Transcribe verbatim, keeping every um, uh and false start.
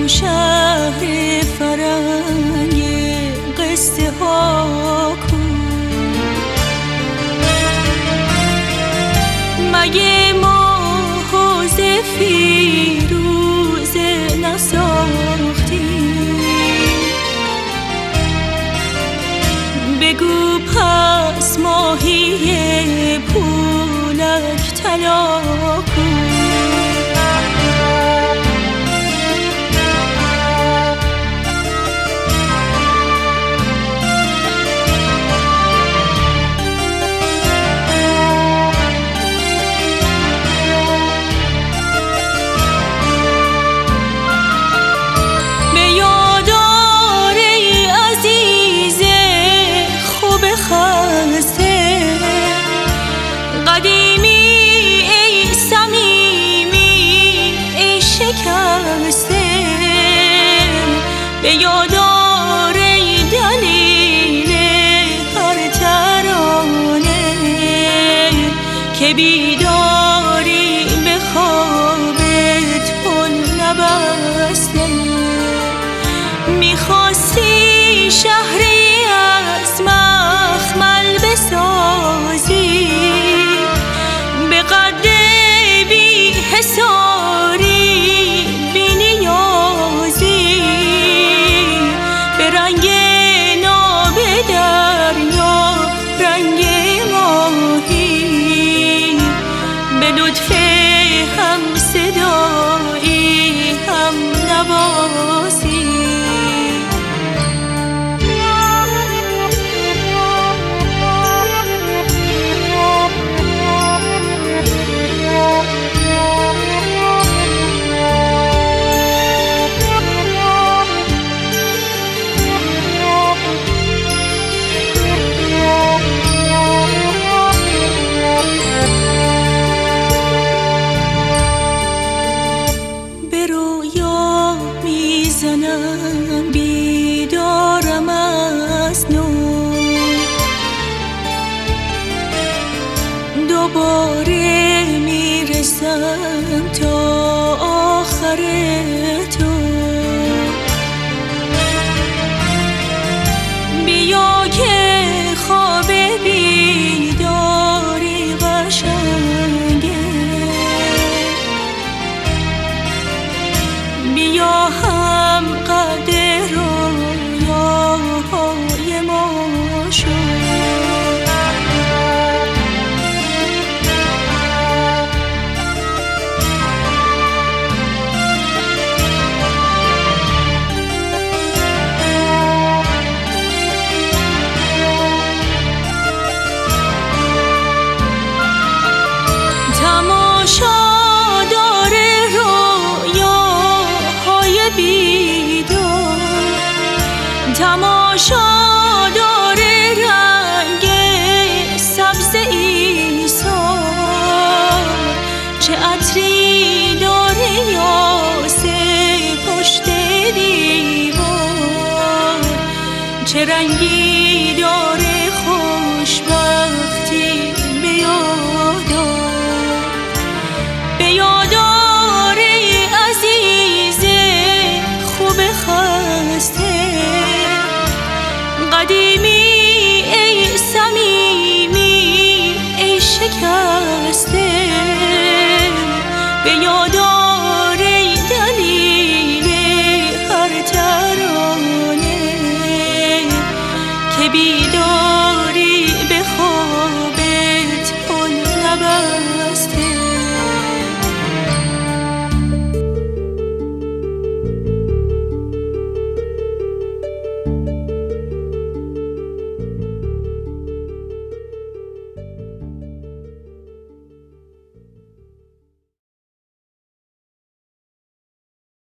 شهر فرنگ قصه ها کو، مگه ماه و فیروز نساختی؟ بگو پس ماهی پولک طلا کو. به یادار دلیل هر ترانه که بیداری به خوابت پل نبسته. میخواستی شهری از مخمل بسازی، به قد بی حساری بی نیازی، به رنگ ناب دریا رنگ ماهی، به لطف هم صدایی هم نوازی. میزنم بیدارم از نو، دوباره میرسم تا آخر تو. بیا که خواب بیداری قشنگه، بیا هم قدر رویاهای ما شد. تماشا داره رویاهای بیدار، تماشا داره رنگ سبز ایثار، چه عطری داره یاسه پشت دیوار، چه رنگی داره خوشبختی به یادار. به یادار عزیز خوب خسته، قدیمی ای صمیمی ای شکسته، به یاد